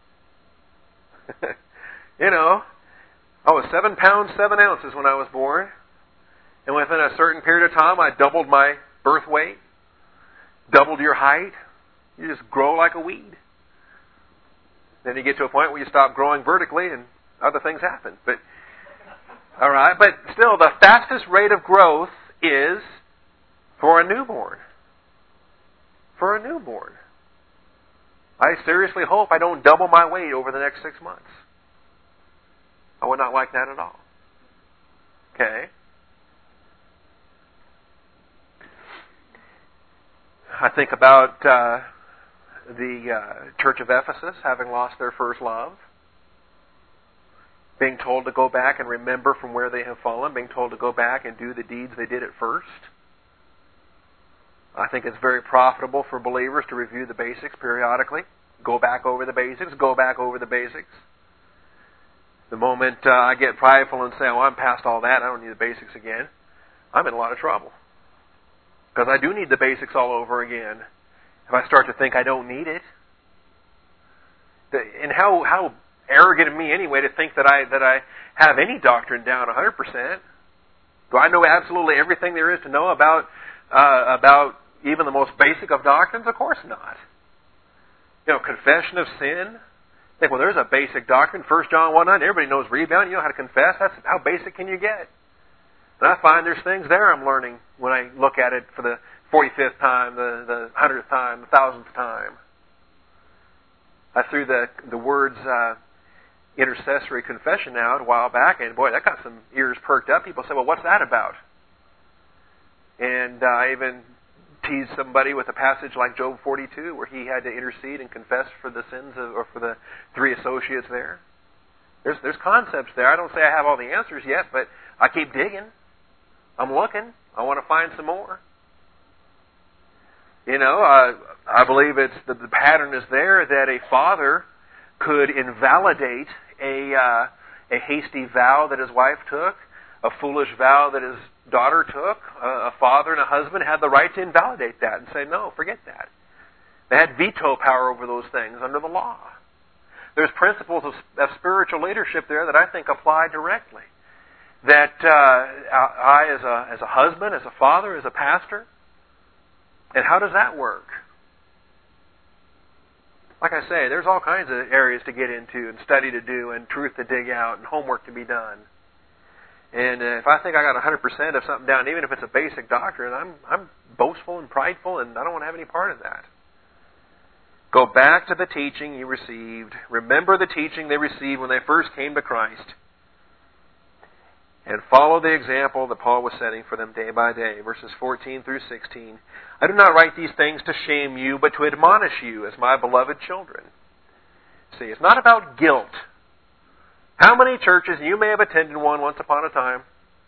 I was 7 pounds, 7 ounces when I was born. And within a certain period of time, I doubled my birth weight. Doubled your height. You just grow like a weed. Then you get to a point where you stop growing vertically and other things happen. But still, the fastest rate of growth is for a newborn. For a newborn. I seriously hope I don't double my weight over the next 6 months. I would not like that at all. Okay? I think about the Church of Ephesus having lost their first love, being told to go back and remember from where they have fallen, being told to go back and do the deeds they did at first. I think it's very profitable for believers to review the basics periodically. Go back over the basics, go back over the basics. The moment I get prideful and say, I'm past all that, I don't need the basics again, I'm in a lot of trouble. Because I do need the basics all over again. If I start to think I don't need it. And how arrogant of me anyway to think that I have any doctrine down 100%. Do I know absolutely everything there is to know about even the most basic of doctrines? Of course not. Confession of sin. Think, there's a basic doctrine, 1 John 1:9. Everybody knows rebound. You know how to confess. That's how basic can you get? And I find there's things there I'm learning when I look at it for the 45th time, the 100th time, the 1000th time. I threw the words intercessory confession out a while back, and boy, that got some ears perked up. People say, what's that about? And I even teased somebody with a passage like Job 42, where he had to intercede and confess for the sins or for the 3 associates there. There's concepts there. I don't say I have all the answers yet, but I keep digging. I'm looking. I want to find some more. I believe it's the pattern is there that a father could invalidate a hasty vow that his wife took, a foolish vow that his daughter took. A father and a husband had the right to invalidate that and say, no, forget that. They had veto power over those things under the law. There's principles of spiritual leadership there that I think apply directly. That I, as a husband, as a father, as a pastor, and how does that work? Like I say, there's all kinds of areas to get into, and study to do, and truth to dig out, and homework to be done. And if I think I got 100% of something down, even if it's a basic doctrine, I'm boastful and prideful, and I don't want to have any part of that. Go back to the teaching you received. Remember the teaching they received when they first came to Christ. and follow the example that Paul was setting for them day by day. Verses 14 through 16. I do not write these things to shame you, but to admonish you as my beloved children. See, it's not about guilt. How many churches, you may have attended one once upon a time,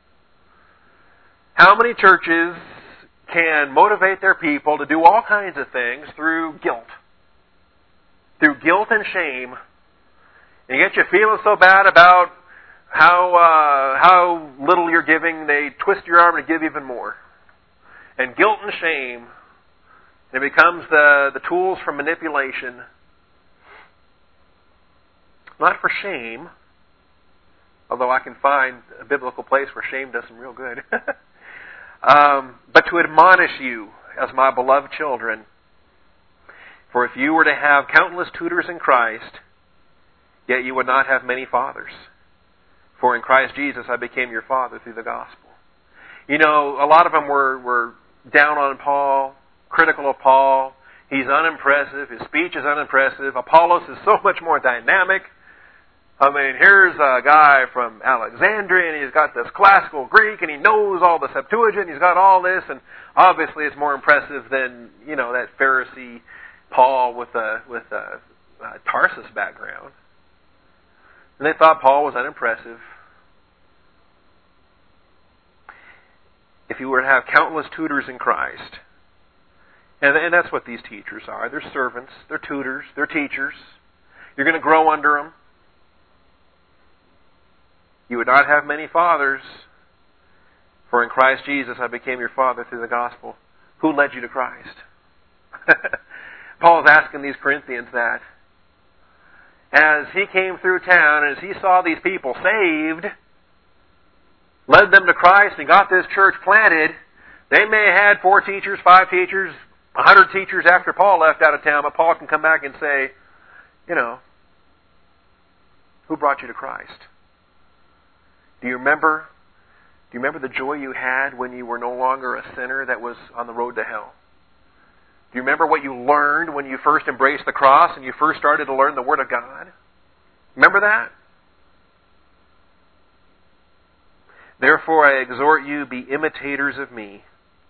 how many churches can motivate their people to do all kinds of things through guilt? Through guilt and shame. And get you feeling so bad about how little you're giving, they twist your arm and give even more. And guilt and shame, it becomes the tools for manipulation. Not for shame, although I can find a biblical place where shame does some real good. But to admonish you as my beloved children. For if you were to have countless tutors in Christ, yet you would not have many fathers. For in Christ Jesus I became your father through the gospel. You know, a lot of them were down on Paul, critical of Paul. He's unimpressive. His speech is unimpressive. Apollos is so much more dynamic. I mean, here's a guy from Alexandria, and he's got this classical Greek, and he knows all the Septuagint, he's got all this, and obviously it's more impressive than, you know, that Pharisee Paul with a Tarsus background. And they thought Paul was unimpressive. If you were to have countless tutors in Christ, and that's what these teachers are. They're servants, they're tutors, they're teachers. You're going to grow under them. You would not have many fathers, for in Christ Jesus I became your father through the gospel. Who led you to Christ? Paul's asking these Corinthians that. As he came through town, and as he saw these people saved, led them to Christ, and got this church planted, they may have had 4 teachers, 5 teachers, 100 teachers after Paul left out of town, but Paul can come back and say, you know, who brought you to Christ? Do you remember the joy you had when you were no longer a sinner that was on the road to hell? Do you remember what you learned when you first embraced the cross and you first started to learn the Word of God? Remember that? Therefore I exhort you, be imitators of me.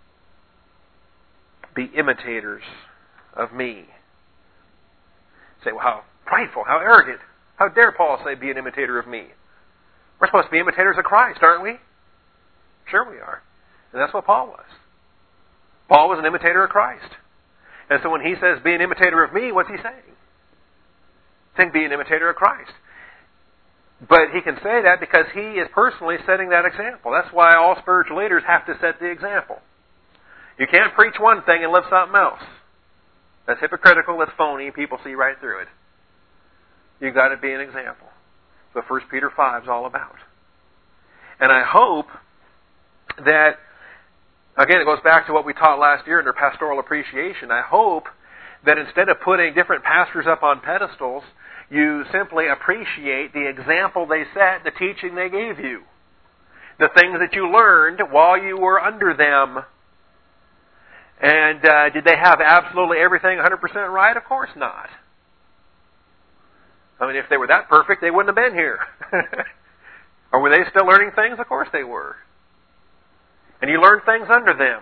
Be imitators of me. Say, well, how prideful, how arrogant. How dare Paul say, be an imitator of me? We're supposed to be imitators of Christ, aren't we? Sure we are. And that's what Paul was. Paul was an imitator of Christ. And so when he says, be an imitator of me, what's he saying? He's saying, be an imitator of Christ. But he can say that because he is personally setting that example. That's why all spiritual leaders have to set the example. You can't preach one thing and live something else. That's hypocritical, that's phony, people see right through it. You've got to be an example. That's what 1 Peter 5 is all about. And I hope that, again, it goes back to what we taught last year under pastoral appreciation. I hope that instead of putting different pastors up on pedestals, you simply appreciate the example they set, the teaching they gave you, the things that you learned while you were under them. And did they have absolutely everything 100% right? Of course not. I mean, if they were that perfect, they wouldn't have been here. Or were they still learning things? Of course they were. And you learned things under them.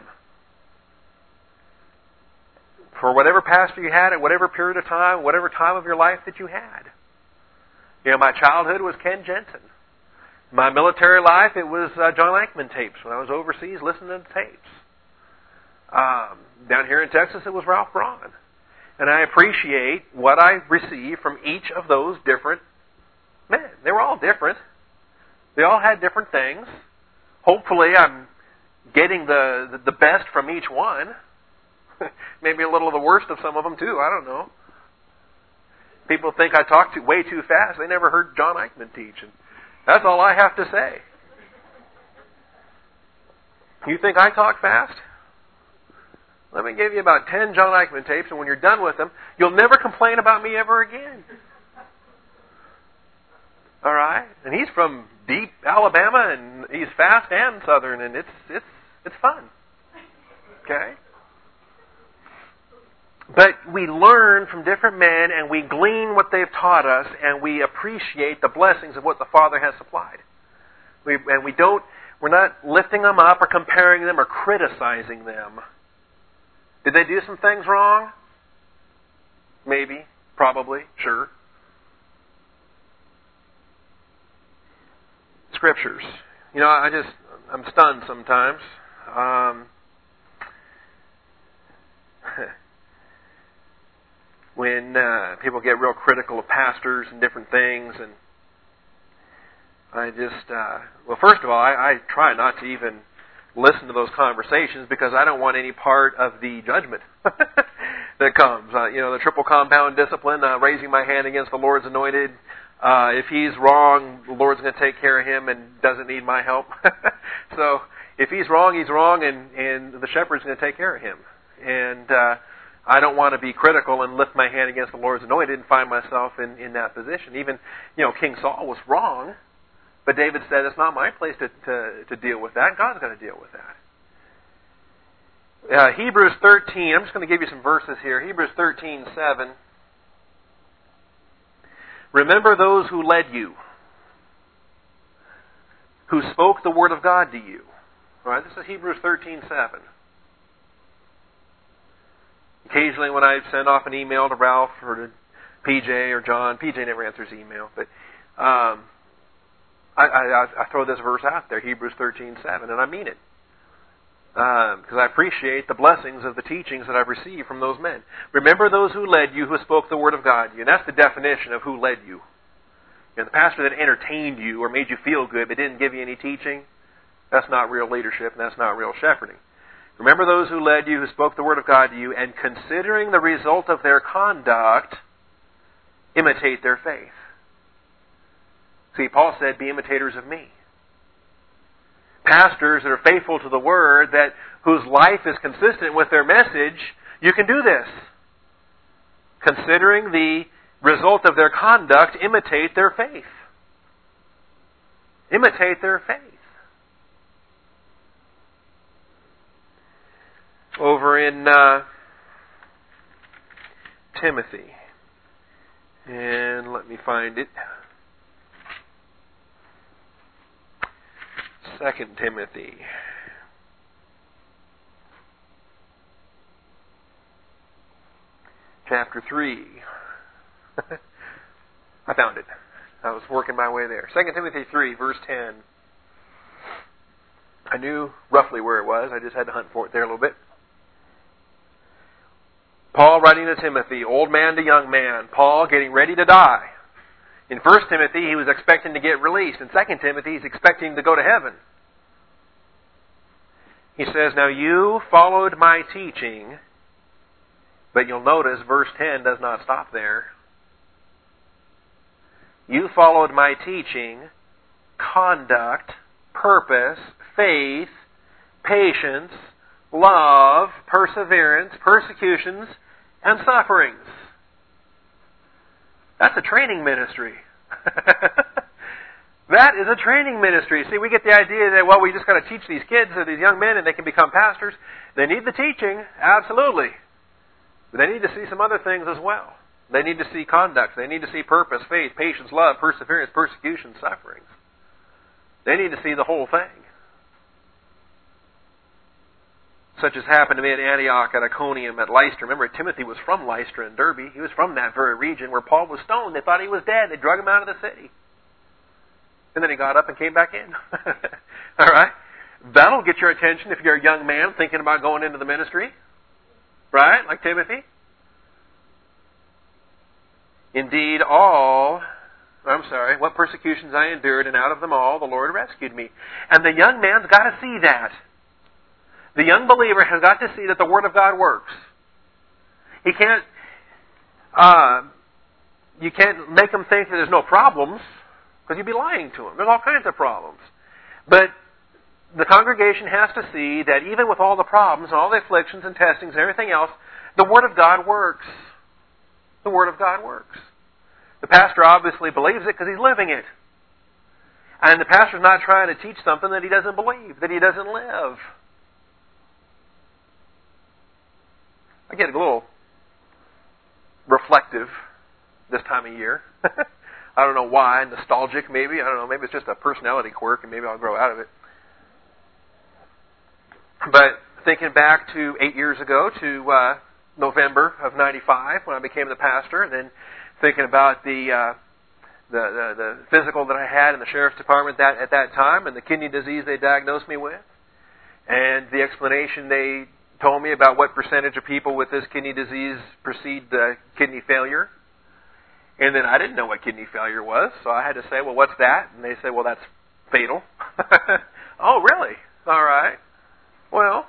For whatever pastor you had at whatever period of time, whatever time of your life that you had. You know, my childhood was Ken Jensen. My military life, it was John Eichmann tapes when I was overseas listening to tapes. Down here in Texas, it was Ralph Braun. And I appreciate what I received from each of those different men. They were all different. They all had different things. Hopefully I'm getting the best from each one. Maybe a little of the worst of some of them too. I don't know. People think I talk way too fast. They never heard John Eichmann teach. And that's all I have to say. You think I talk fast? Let me give you about 10 John Eichmann tapes, and when you're done with them, you'll never complain about me ever again. All right? And he's from deep Alabama, and he's fast and southern, and it's fun. Okay? But we learn from different men, and we glean what they've taught us, and we appreciate the blessings of what the Father has supplied. We're not lifting them up or comparing them or criticizing them. Did they do some things wrong? Maybe, probably, sure. Scriptures. I'm stunned sometimes. When people get real critical of pastors and different things, and first of all, I try not to even listen to those conversations because I don't want any part of the judgment that comes. The triple compound discipline, raising my hand against the Lord's anointed. If he's wrong, the Lord's going to take care of him and doesn't need my help. So if he's wrong, and the shepherd's going to take care of him. And I don't want to be critical and lift my hand against the Lord's anointed and find myself in that position. Even, King Saul was wrong, but David said, it's not my place to deal with that. God's going to deal with that. Hebrews 13, I'm just going to give you some verses here. Hebrews 13:7. Remember those who led you, who spoke the word of God to you. All right, this is Hebrews 13:7. Occasionally when I send off an email to Ralph or to PJ or John, PJ never answers email, but I throw this verse out there, Hebrews 13:7, and I mean it. Because I appreciate the blessings of the teachings that I've received from those men. Remember those who led you, who spoke the word of God to you. And that's the definition of who led you. The pastor that entertained you or made you feel good but didn't give you any teaching, that's not real leadership and that's not real shepherding. Remember those who led you, who spoke the word of God to you, and considering the result of their conduct, imitate their faith. See, Paul said, be imitators of me. Pastors that are faithful to the Word, whose life is consistent with their message, you can do this. Considering the result of their conduct, imitate their faith. Imitate their faith. Over in Timothy, and let me find it. 2 Timothy. Chapter 3. I found it. I was working my way there. 2 Timothy 3, verse 10. I knew roughly where it was. I just had to hunt for it there a little bit. Paul writing to Timothy, old man to young man. Paul getting ready to die. In 1 Timothy, he was expecting to get released. In 2 Timothy, he's expecting to go to heaven. He says, now you followed my teaching, but you'll notice verse 10 does not stop there. You followed my teaching, conduct, purpose, faith, patience, love, perseverance, persecutions, and sufferings. That's a training ministry. That is a training ministry. See, we get the idea that, we just got to teach these kids or these young men and they can become pastors. They need the teaching, absolutely. But they need to see some other things as well. They need to see conduct. They need to see purpose, faith, patience, love, perseverance, persecution, sufferings. They need to see the whole thing. Such as happened to me at Antioch, at Iconium, at Lystra. Remember, Timothy was from Lystra and Derbe. He was from that very region where Paul was stoned. They thought he was dead. They drug him out of the city. And then he got up and came back in. All right? That'll get your attention if you're a young man thinking about going into the ministry. Right? Like Timothy. Indeed, what persecutions I endured, and out of them all the Lord rescued me. And the young man's got to see that. The young believer has got to see that the Word of God works. He can't, you can't make him think that there's no problems, because you'd be lying to him. There's all kinds of problems. But the congregation has to see that even with all the problems and all the afflictions and testings and everything else, the Word of God works. The Word of God works. The pastor obviously believes it because he's living it. And the pastor's not trying to teach something that he doesn't believe, that he doesn't live. I get a little reflective this time of year I don't know why. Nostalgic, maybe. I don't know. Maybe it's just a personality quirk, and maybe I'll grow out of it. But thinking back to 8 years ago, to November of '95, when I became the pastor, and then thinking about the physical that I had in the sheriff's department at that time, and the kidney disease they diagnosed me with, and the explanation they told me about what percentage of people with this kidney disease precede kidney failure. And then I didn't know what kidney failure was, so I had to say, well, what's that? And they said, well, that's fatal. Oh, really? All right. Well,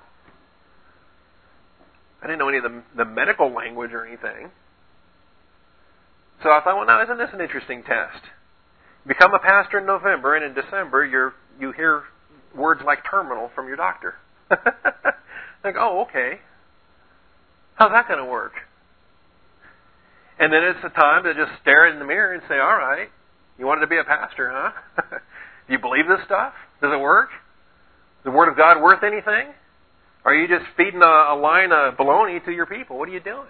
I didn't know any of the medical language or anything. So I thought, well, now, isn't this an interesting test? You become a pastor in November, and in December, you hear words like terminal from your doctor. Like, oh, okay. How's that going to work? And then it's a time to just stare in the mirror and say, all right, you wanted to be a pastor, huh? Do you believe this stuff? Does it work? Is the Word of God worth anything? Or are you just feeding a line of baloney to your people? What are you doing?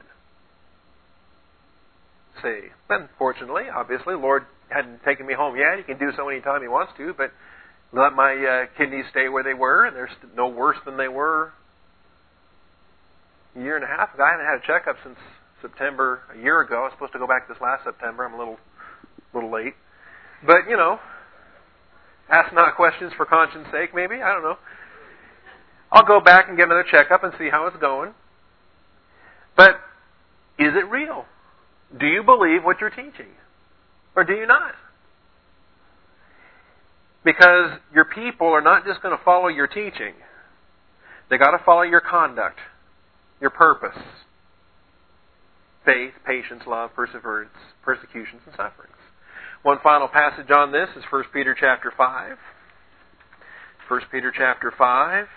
See, unfortunately, obviously, the Lord hadn't taken me home yet. He can do so anytime He wants to, but let my kidneys stay where they were, and they're no worse than they were a year and a half ago. I haven't had a checkup since September a year ago. I was supposed to go back this last September. I'm a little late. But, ask not questions for conscience sake, maybe. I don't know. I'll go back and get another checkup and see how it's going. But is it real? Do you believe what you're teaching? Or do you not? Because your people are not just going to follow your teaching. They got to follow your conduct, your purpose. Faith, patience, love, perseverance, persecutions, and sufferings. One final passage on this is 1 Peter chapter 5. 1 Peter chapter 5.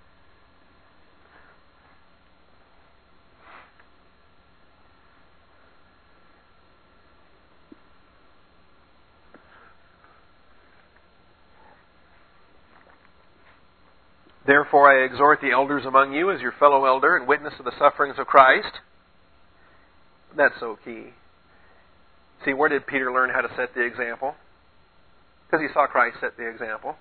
Therefore I exhort the elders among you as your fellow elder and witness of the sufferings of Christ. That's so key. See, where did Peter learn how to set the example? Because he saw Christ set the example.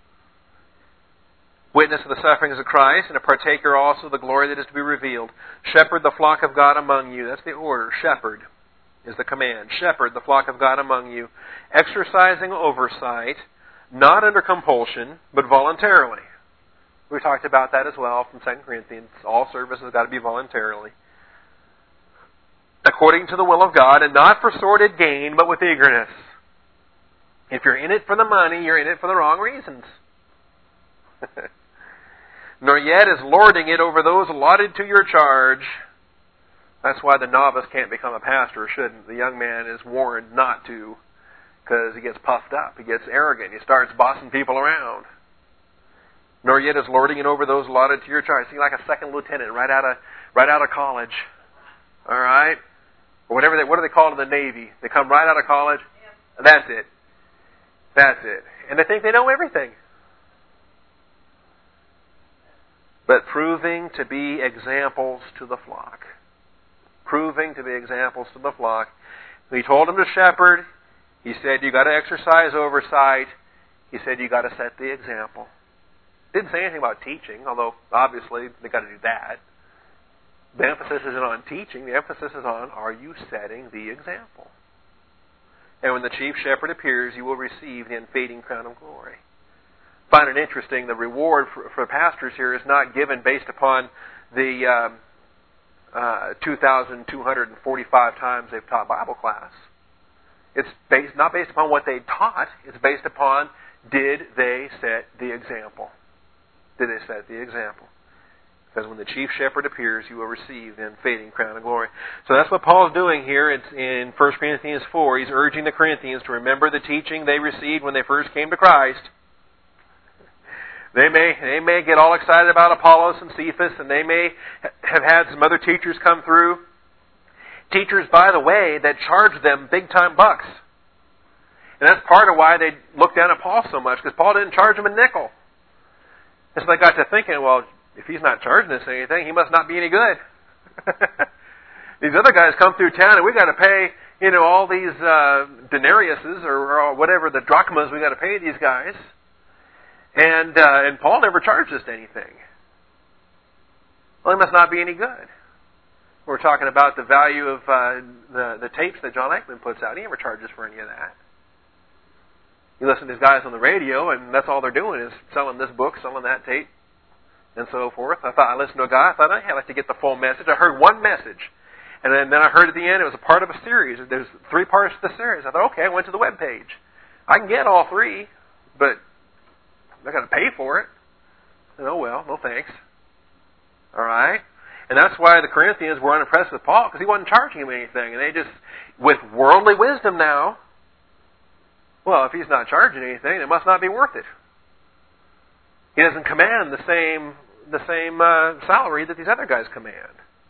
Witness of the sufferings of Christ, and a partaker also of the glory that is to be revealed. Shepherd the flock of God among you. That's the order. Shepherd is the command. Shepherd the flock of God among you, exercising oversight, not under compulsion, but voluntarily. We talked about that as well from 2 Corinthians. All service has got to be voluntarily. According to the will of God, and not for sordid gain, but with eagerness. If you're in it for the money, you're in it for the wrong reasons. Nor yet is lording it over those allotted to your charge. That's why the novice can't become a pastor, or shouldn't. The young man is warned not to, because he gets puffed up, he gets arrogant, he starts bossing people around. Nor yet is lording it over those allotted to your charge. See, like a second lieutenant right out of college. All right? Or whatever what do they call it in the Navy? They come right out of college. That's it. That's it. And they think they know everything. But proving to be examples to the flock. Proving to be examples to the flock. He told them to shepherd. He said you got to exercise oversight. He said you got to set the example. Didn't say anything about teaching, although obviously they got to do that. The emphasis isn't on teaching. The emphasis is on, are you setting the example? And when the chief shepherd appears, you will receive the unfading crown of glory. I find it interesting, the reward for pastors here is not given based upon the 2,245 times they've taught Bible class. It's not based upon what they taught. It's based upon, did they set the example? Did they set the example? Because when the chief shepherd appears, you will receive the unfading crown of glory. So that's what Paul's doing here. It's in 1 Corinthians 4. He's urging the Corinthians to remember the teaching they received when they first came to Christ. They may get all excited about Apollos and Cephas, and they may have had some other teachers come through. Teachers, by the way, that charge them big-time bucks. And that's part of why they look down at Paul so much, because Paul didn't charge them a nickel. And so they got to thinking, well, if he's not charging us anything, he must not be any good. These other guys come through town and we got to pay, all these denariuses or whatever, the drachmas we got to pay these guys. And Paul never charged us anything. Well, it must not be any good. We're talking about the value of the tapes that John Eichmann puts out. He never charges for any of that. You listen to these guys on the radio, and that's all they're doing is selling this book, selling that tape, and so forth. I listened to a guy. I thought I'd like to get the full message. I heard one message. And then I heard at the end it was a part of a series. There's 3 parts to the series. I thought, okay, I went to the web page. I can get all 3, but I got to pay for it. And, oh well, no thanks. All right? And that's why the Corinthians were unimpressed with Paul, because he wasn't charging them anything. And they just, with worldly wisdom now, well, if he's not charging anything, it must not be worth it. He doesn't command the same salary that these other guys command.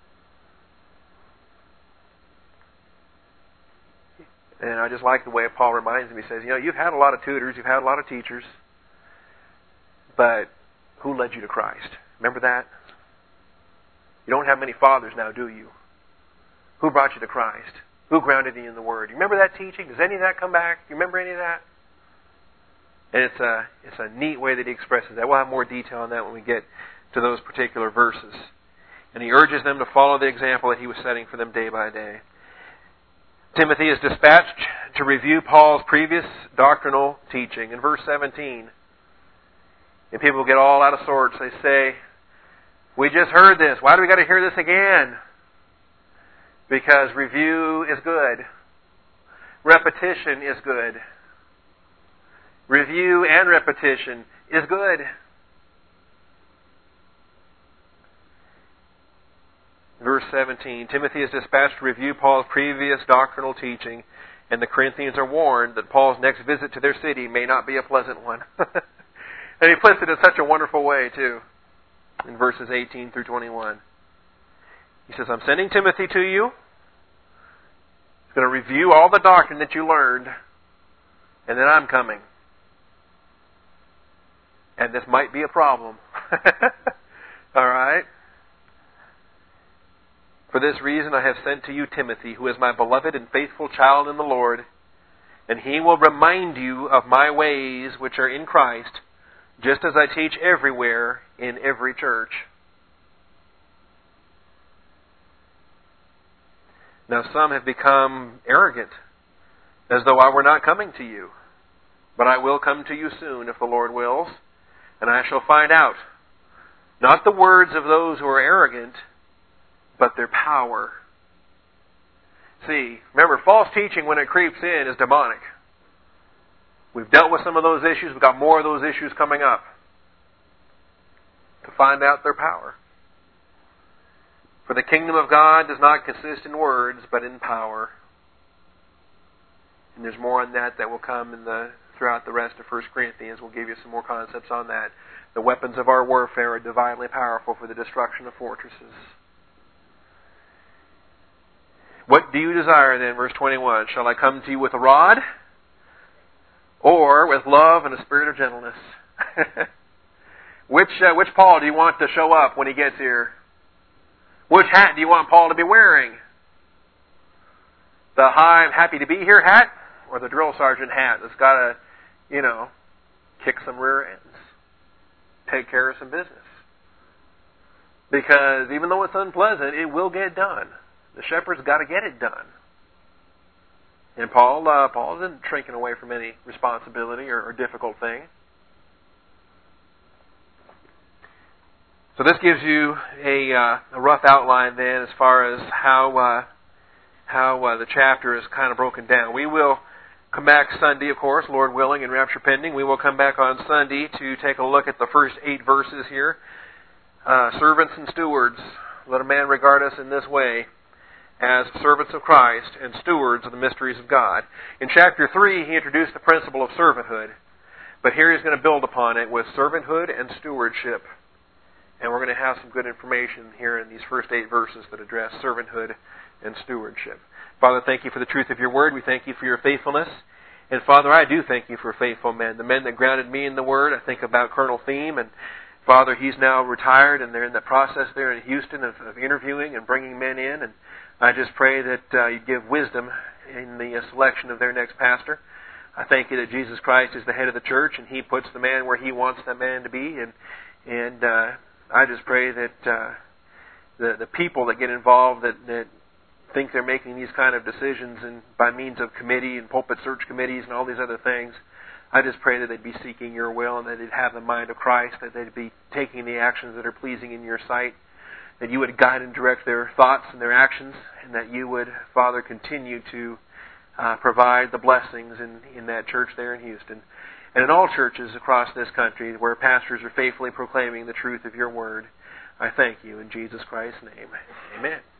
And I just like the way Paul reminds him. He says, you've had a lot of tutors, you've had a lot of teachers, but who led you to Christ? Remember that? You don't have many fathers now, do you? Who brought you to Christ? Who grounded you in the Word? You remember that teaching? Does any of that come back? You remember any of that? And it's a neat way that he expresses that. We'll have more detail on that when we get to those particular verses. And he urges them to follow the example that he was setting for them day by day. Timothy is dispatched to review Paul's previous doctrinal teaching. In verse 17, and people get all out of sorts. They say, we just heard this. Why do we got to hear this again? Because review is good. Repetition is good. Review and repetition is good. Verse 17, Timothy is dispatched to review Paul's previous doctrinal teaching, and the Corinthians are warned that Paul's next visit to their city may not be a pleasant one. And he puts it in such a wonderful way, too, in verses 18 through 21. He says, I'm sending Timothy to you. He's going to review all the doctrine that you learned, and then I'm coming. And this might be a problem. All right? For this reason I have sent to you Timothy, who is my beloved and faithful child in the Lord, and he will remind you of my ways which are in Christ, just as I teach everywhere in every church. Now some have become arrogant, as though I were not coming to you. But I will come to you soon, if the Lord wills, and I shall find out, not the words of those who are arrogant, but their power. See, remember, false teaching, when it creeps in, is demonic. We've dealt with some of those issues. We've got more of those issues coming up. To find out their power. For the kingdom of God does not consist in words, but in power. And there's more on that will come throughout the rest of 1 Corinthians. We'll give you some more concepts on that. The weapons of our warfare are divinely powerful for the destruction of fortresses. What do you desire then? Verse 21. Shall I come to you with a rod? Or with love and a spirit of gentleness? Which Paul do you want to show up when he gets here? Which hat do you want Paul to be wearing? The I'm happy to be here hat? Or the drill sergeant hat that's got to, kick some rear ends? Take care of some business. Because even though it's unpleasant, it will get done. The shepherd's got to get it done. And Paul isn't shrinking away from any responsibility or difficult thing. So this gives you a rough outline then as far as how the chapter is kind of broken down. We will come back Sunday, of course, Lord willing, and rapture pending. We will come back on Sunday to take a look at the first 8 verses here. Servants and stewards. Let a man regard us in this way, as servants of Christ and stewards of the mysteries of God. In chapter 3, he introduced the principle of servanthood. But here he's going to build upon it with servanthood and stewardship. And we're going to have some good information here in these first 8 verses that address servanthood and stewardship. Father, thank you for the truth of your word. We thank you for your faithfulness. And Father, I do thank you for faithful men. The men that grounded me in the word. I think about Colonel Thiem, and Father, he's now retired, and they're in the process there in Houston of interviewing and bringing men in. And I just pray that you give wisdom in the selection of their next pastor. I thank you that Jesus Christ is the head of the church, and He puts the man where He wants that man to be. And I just pray that the people that get involved, that think they're making these kind of decisions and by means of committee and pulpit search committees and all these other things, I just pray that they'd be seeking your will and that they'd have the mind of Christ, that they'd be taking the actions that are pleasing in your sight, that you would guide and direct their thoughts and their actions, and that you would, Father, continue to provide the blessings in that church there in Houston. And in all churches across this country where pastors are faithfully proclaiming the truth of your word, I thank you in Jesus Christ's name. Amen.